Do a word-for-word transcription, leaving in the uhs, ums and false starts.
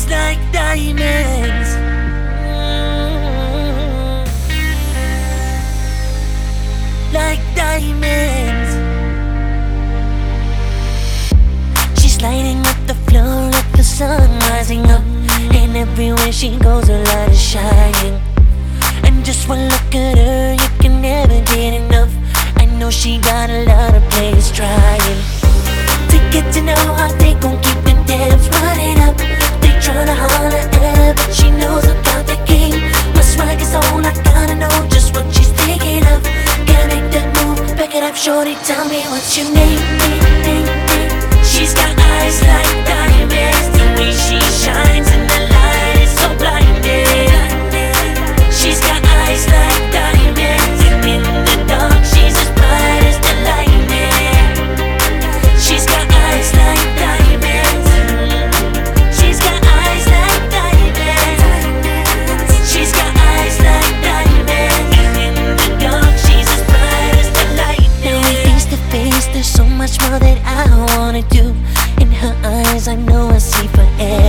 eyes like diamonds. Mm. Like diamonds. She's lighting up the floor like the sun rising up, and everywhere she goes her light is shining. And just one look at her, you can never get enough. I know she got a lot of players trying to get to know how they gon' keep the dance running up. They tryna holler at her, but she knows about the game. My swag is on, I gotta know just what she's thinking of. Gotta make that move, back it up, shorty, tell me what's your name, name, name, name. She's got eyes like diamonds, the way she shines in the light is so blinding. She's got eyes like diamonds, and in the dark she's as bright as the lightning. She's got eyes like diamonds. She's got eyes like diamonds. She's got eyes like diamonds, and in the dark she's as bright as the lightning. Now we face to face, there's so much more that I wanna do. In her eyes I know I see forever.